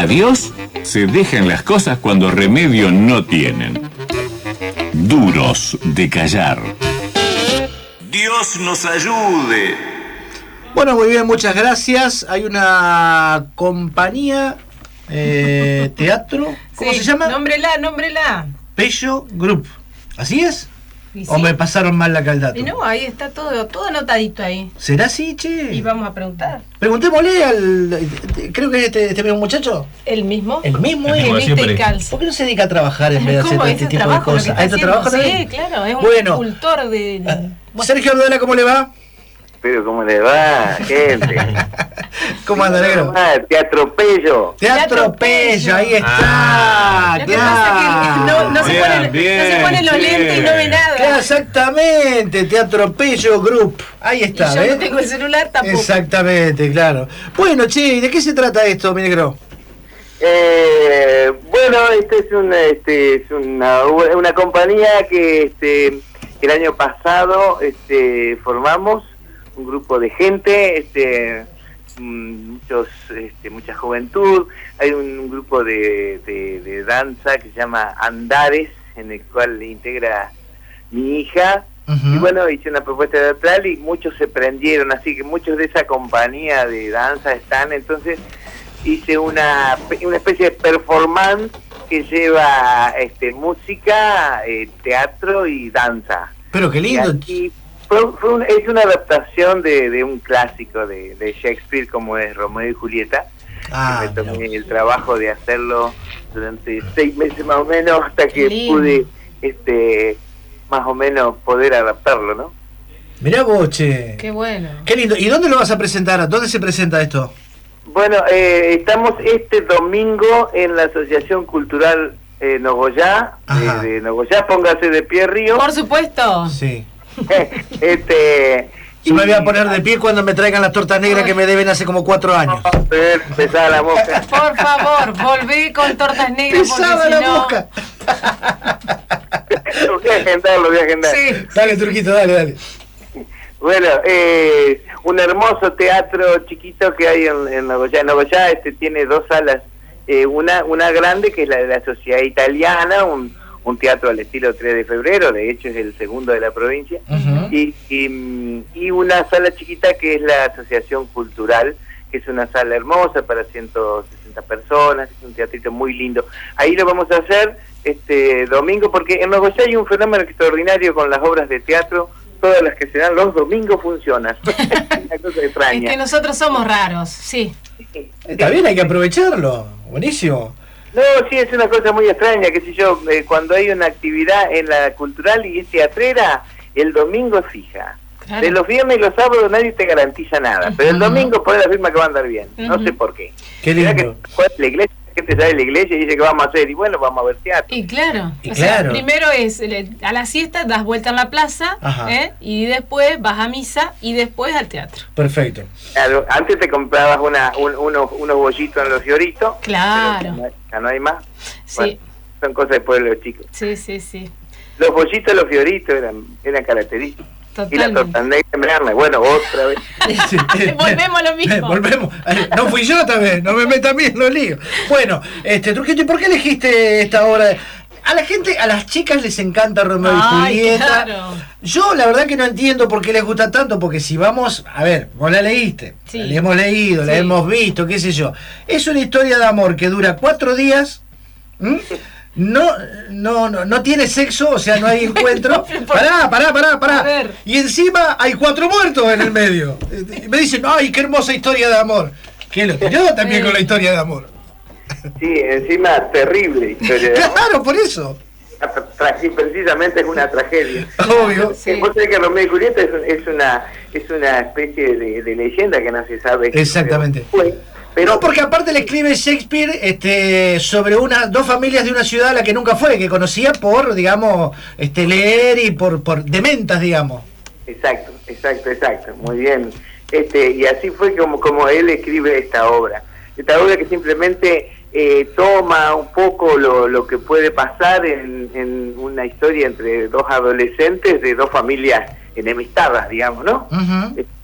A Dios se dejan las cosas cuando remedio no tienen. Duros de callar. Dios nos ayude. Bueno, muy bien, muchas gracias. Hay una compañía teatro, ¿cómo se llama? Nómbrela. Pello Group. ¿Así es? Sí. ¿O me pasaron mal acá el dato? No, ahí está todo anotadito ahí. ¿Será así, che? Y vamos a preguntar. Preguntémosle creo que este mismo muchacho. ¿El mismo? ¿El mismo? Que viste y calza. ¿Por qué no se dedica a trabajar en vez de hacer ¿Cómo? este ¿Ese tipo de trabajo, cosas? lo que está trabajo haciendo? también? Sí, claro, es un Bueno, cultor de... Sergio Ordala, ¿cómo le va? Pero ¿cómo le va, gente? ¿Cómo anda, negro? Teatro Pello. Teatro Pello, ahí está. Lo que pasa es que no se ponen los lentes y no ve nada. Claro, exactamente, Teatro Pello Group. Ahí está, y yo no tengo el celular tampoco. Exactamente, claro. Bueno, che, ¿de qué se trata esto, mi negro? Bueno, es una compañía que el año pasado formamos un grupo de gente, mucha juventud. Hay un grupo de danza que se llama Andares, en el cual le integra mi hija. Y bueno, hice una propuesta teatral y muchos se prendieron, así que muchos de esa compañía de danza están. Entonces hice una especie de performance que lleva música, teatro y danza. Pero qué lindo. Es una adaptación de un clásico de Shakespeare, como es Romeo y Julieta. Me tomé el trabajo de hacerlo durante 6 meses más o menos, hasta que pude más o menos poder adaptarlo, ¿no? Mirá vos, che. Qué bueno. Qué lindo. ¿Y dónde lo vas a presentar? ¿Dónde se presenta esto? Bueno, estamos este domingo en la Asociación Cultural Nogoyá, de Nogoyá. Póngase de pie, Río. Por supuesto. Sí. Yo me voy a poner de pie cuando me traigan las tortas negras que me deben hace como 4 años. Pesada la mosca. Por favor, volví con tortas negras. Pesada la mosca. Lo voy a agendar. Sí. Dale, Turquito, dale. Bueno, un hermoso teatro chiquito que hay en Nogoyá. En Nogoyá tiene 2 salas. Una grande, que es la de la Sociedad Italiana, un teatro al estilo 3 de febrero, de hecho es el segundo de la provincia, y una sala chiquita que es la Asociación Cultural, que es una sala hermosa para 160 personas, es un teatrito muy lindo. Ahí lo vamos a hacer este domingo, porque en Nogoyá hay un fenómeno extraordinario con las obras de teatro. Todas las que se dan los domingos funcionan. Una cosa extraña. Es que nosotros somos raros, sí. Está bien, hay que aprovecharlo. Buenísimo. No, sí, es una cosa muy extraña, qué sé yo, cuando hay una actividad en la cultural y es teatrera, el domingo es fija. Claro. De los viernes y los sábados nadie te garantiza nada, pero el domingo pones la firma que va a andar bien. No sé por qué. Qué lindo. La iglesia, la gente sale de la iglesia y dice que vamos a hacer, y bueno, vamos a ver teatro. Y claro, sea, primero es a la siesta, das vuelta en la plaza, y después vas a misa y después al teatro. Perfecto. Claro, antes te comprabas unos bollitos en los Fioritos. Claro. Ya no hay más. Sí. Bueno, son cosas de pueblo, chicos. Sí. Los bollitos, los Fioritos eran característicos. Totalmente. Y la torta negra, bueno, otra vez. Volvemos a lo mismo. Volvemos. No fui yo también, no me metas a mí en los líos. Bueno, Trujillo, ¿y por qué elegiste esta obra? A la gente, a las chicas les encanta Romeo y Julieta. Claro. Yo la verdad que no entiendo por qué les gusta tanto, porque si vamos, a ver, vos la leíste, sí. la hemos leído, la hemos visto, qué sé yo. Es una historia de amor que dura 4 días. No tiene sexo, o sea, no hay encuentro. Pará. Y encima hay 4 muertos en el medio. Y me dicen, ay, qué hermosa historia de amor. Que lo tiró también con la historia de amor. Sí, encima terrible historia de amor. Claro, por eso. Precisamente es una tragedia. Obvio. Sí. Vos sabés que Romeo y Julieta es una especie de leyenda que no se sabe. Exactamente. Pero no, porque aparte le escribe Shakespeare sobre 2 familias de una ciudad a la que nunca fue, que conocía por, digamos, leer y por dementas, digamos. Exacto. Muy bien. Y así fue como él escribe esta obra. Esta obra que simplemente toma un poco lo que puede pasar en una historia entre 2 adolescentes de 2 familias enemistadas, digamos, ¿no?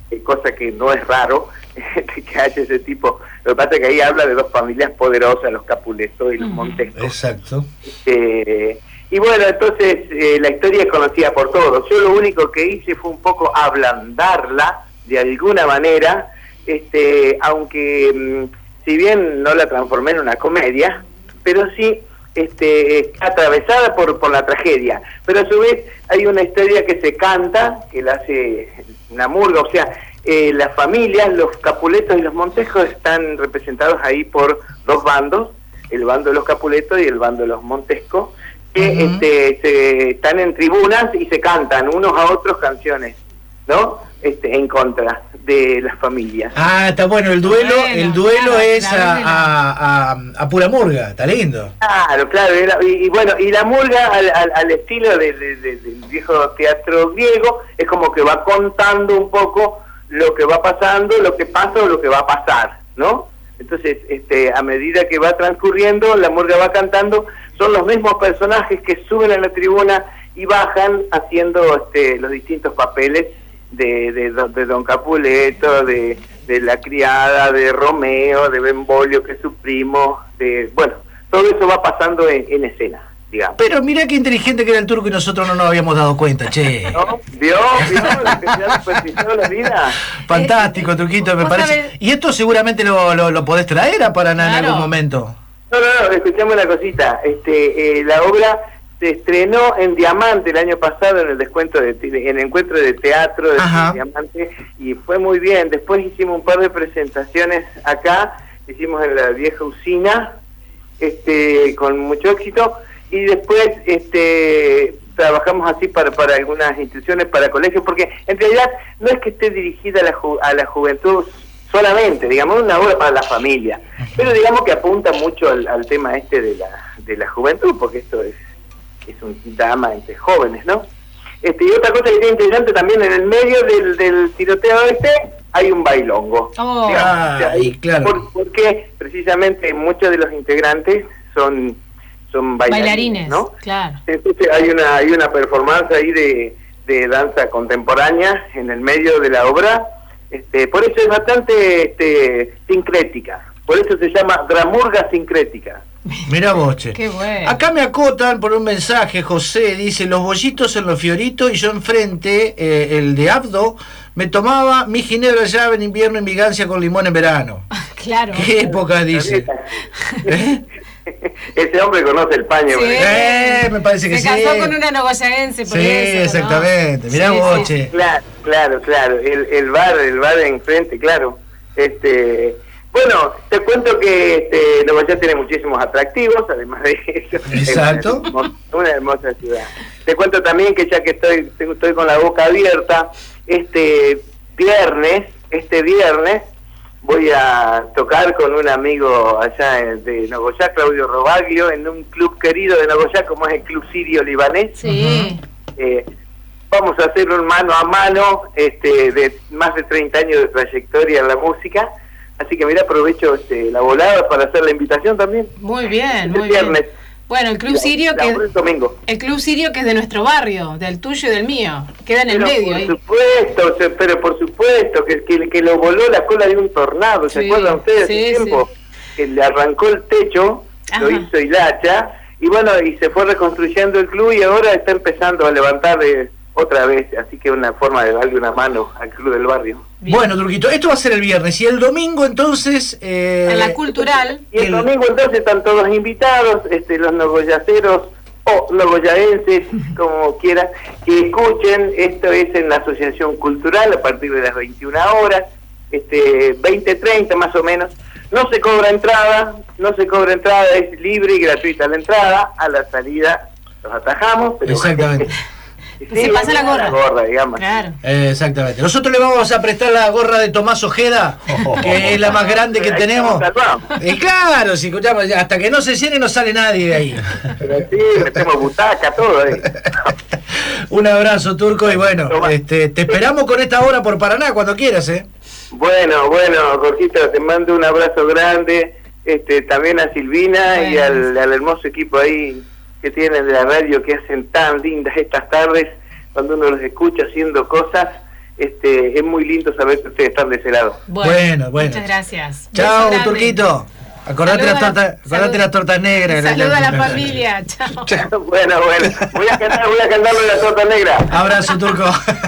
cosa que no es raro que haya ese tipo. Lo que pasa es que ahí habla de dos familias poderosas, los Capuleto y los Montesco. Exacto. Y bueno, entonces la historia es conocida por todos. Yo lo único que hice fue un poco ablandarla de alguna manera, aunque si bien no la transformé en una comedia, pero sí atravesada por la tragedia. Pero a su vez hay una historia que se canta, que la hace una murga, o sea, las familias, los Capuletos y los Montescos están representados ahí por dos bandos, el bando de los Capuletos y el bando de los Montescos, que se están en tribunas y se cantan unos a otros canciones, ¿no? En contra de las familias. Ah, está bueno, el duelo es a pura murga, está lindo. Claro, y bueno, y la murga al estilo del viejo teatro griego, es como que va contando un poco lo que va pasando, lo que pasa o lo que va a pasar, ¿no? Entonces, a medida que va transcurriendo, la murga va cantando, son los mismos personajes que suben a la tribuna y bajan haciendo los distintos papeles de Don Capuleto, de la criada, de Romeo, de Benvolio, que es su primo, bueno, todo eso va pasando en escena, digamos. Pero mirá qué inteligente que era el Turco y nosotros no nos habíamos dado cuenta, che. ¿No? ¿Vio la vida? Fantástico, Turquito, me parece. Sabés? Y esto seguramente lo podés traer a Paraná en algún momento. No, escuchame una cosita. La obra se estrenó en Diamante el año pasado en el encuentro de teatro de Diamante, y fue muy bien. Después hicimos un par de presentaciones acá, hicimos en la vieja usina, con mucho éxito, y después trabajamos así para algunas instituciones, para colegios, porque en realidad no es que esté dirigida a la juventud solamente, digamos, una obra para la familia, pero digamos que apunta mucho al tema de la juventud, porque esto es un drama entre jóvenes, ¿no? Y otra cosa que es interesante también, en el medio del tiroteo hay un bailongo. Claro. Porque precisamente muchos de los integrantes son bailarines, ¿no? Claro. Entonces hay una performance ahí de danza contemporánea en el medio de la obra. Por eso es bastante sincrética. Por eso se llama dramurga sincrética. Mirá vos, che. Qué bueno. Acá me acotan por un mensaje, José, dice, los bollitos en los fioritos, y yo enfrente, el de Abdo, me tomaba mi ginebra llave en invierno y mi gancia con limón en verano. Claro. ¿Qué época dice? Ese hombre conoce el paño. Sí. Me parece que se casó con una nogoyaense por sí, eso, exactamente. ¿no? Mirá vos, che. Claro. El bar de enfrente, claro. Bueno, te cuento que Nogoyá tiene muchísimos atractivos, además de eso. Exacto. Es una hermosa ciudad. Te cuento también que ya que estoy con la boca abierta, este viernes voy a tocar con un amigo allá de Nogoyá, Claudio Robaglio, en un club querido de Nogoyá como es el Club Sirio Libanés. Sí. Vamos a hacer un mano a mano de más de 30 años de trayectoria en la música. Así que mira, aprovecho la volada para hacer la invitación también. Muy bien, muy viernes. bien. Bueno, el Club Sirio el domingo. El Club Sirio que es de nuestro barrio, del tuyo y del mío, queda en el medio ahí. Por supuesto que lo voló la cola de un tornado, ¿se acuerdan ustedes? Hace tiempo que le arrancó el techo, lo hizo Hilacha, y bueno, y se fue reconstruyendo el club y ahora está empezando a levantar otra vez, así que una forma de darle una mano al club del barrio. Bien. Bueno, Turquito, esto va a ser el viernes, y el domingo entonces... en la cultural. Y el domingo entonces están todos invitados, los nogoyaceros o nogoyaenses, como quieran, que escuchen. Esto es en la Asociación Cultural a partir de las 21 horas, 20:30 más o menos. No se cobra entrada, es libre y gratuita la entrada. A la salida los atajamos, pero exactamente. Sí, se pasa la gorra, digamos. Claro. Exactamente. Nosotros le vamos a prestar la gorra de Tomás Ojeda, que es la más grande que tenemos. Y claro, si escuchamos, hasta que no se llene no sale nadie de ahí. Pero sí, metemos butaca, todo ahí. Un abrazo, Turco, y bueno, te esperamos con esta hora por Paraná cuando quieras, Bueno, Jorgito, te mando un abrazo grande, también a Silvina y al hermoso equipo ahí que tienen de la radio, que hacen tan lindas estas tardes cuando uno los escucha haciendo cosas. es muy lindo saber que ustedes están de ese lado. Bueno. Muchas gracias. Chao, Turquito. Acordate las tortas negras. Saluda a la familia. Chao. Bueno. Voy a cantarle la torta negra. Abrazo, Turco.